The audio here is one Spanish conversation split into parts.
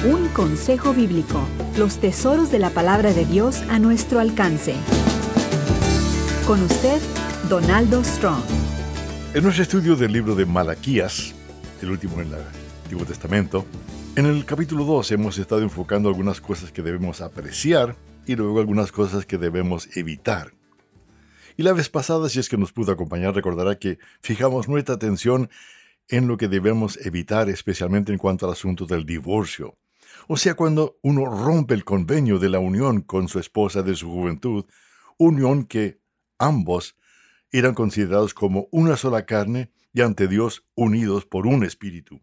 Un consejo bíblico, los tesoros de la palabra de Dios a nuestro alcance. Con usted, Donaldo Strong. En nuestro estudio del libro de Malaquías, el último en el Antiguo Testamento, en el capítulo 2 hemos estado enfocando algunas cosas que debemos apreciar y luego algunas cosas que debemos evitar. Y la vez pasada, si es que nos pudo acompañar, recordará que fijamos nuestra atención en lo que debemos evitar, especialmente en cuanto al asunto del divorcio. O sea, cuando uno rompe el convenio de la unión con su esposa de su juventud, unión que ambos eran considerados como una sola carne y ante Dios unidos por un espíritu.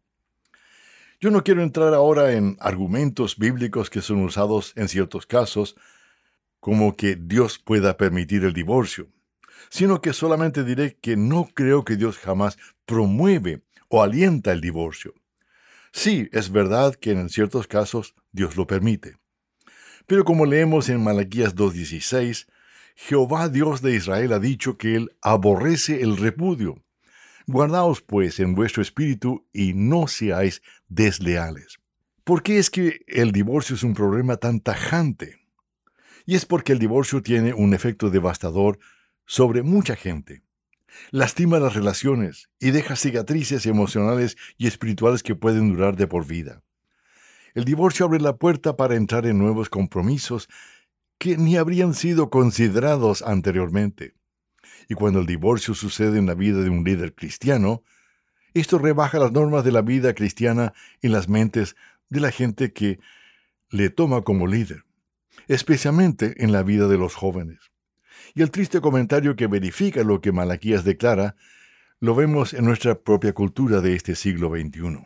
Yo no quiero entrar ahora en argumentos bíblicos que son usados en ciertos casos, como que Dios pueda permitir el divorcio, sino que solamente diré que no creo que Dios jamás promueve o alienta el divorcio. Sí, es verdad que en ciertos casos Dios lo permite. Pero como leemos en Malaquías 2:16, Jehová Dios de Israel ha dicho que Él aborrece el repudio. Guardaos pues en vuestro espíritu y no seáis desleales. ¿Por qué es que el divorcio es un problema tan tajante? Y es porque el divorcio tiene un efecto devastador sobre mucha gente. Lastima las relaciones y deja cicatrices emocionales y espirituales que pueden durar de por vida. El divorcio abre la puerta para entrar en nuevos compromisos que ni habrían sido considerados anteriormente. Y cuando el divorcio sucede en la vida de un líder cristiano, esto rebaja las normas de la vida cristiana en las mentes de la gente que le toma como líder, especialmente en la vida de los jóvenes. Y el triste comentario que verifica lo que Malaquías declara, lo vemos en nuestra propia cultura de este siglo XXI.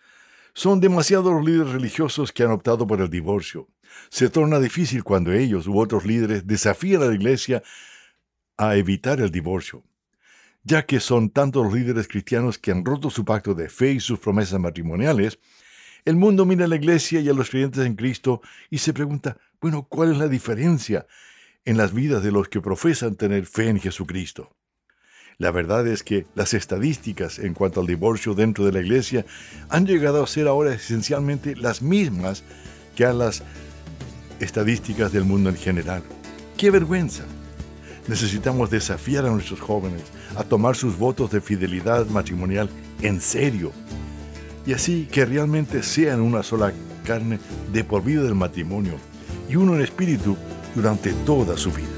Son demasiados los líderes religiosos que han optado por el divorcio. Se torna difícil cuando ellos u otros líderes desafían a la iglesia a evitar el divorcio, ya que son tantos los líderes cristianos que han roto su pacto de fe y sus promesas matrimoniales. El mundo mira a la iglesia y a los creyentes en Cristo y se pregunta, ¿cuál es la diferencia en las vidas de los que profesan tener fe en Jesucristo? La verdad es que las estadísticas en cuanto al divorcio dentro de la iglesia han llegado a ser ahora esencialmente las mismas que a las estadísticas del mundo en general. ¡Qué vergüenza! Necesitamos desafiar a nuestros jóvenes a tomar sus votos de fidelidad matrimonial en serio, y así que realmente sean una sola carne de por vida del matrimonio y uno en espíritu durante toda su vida.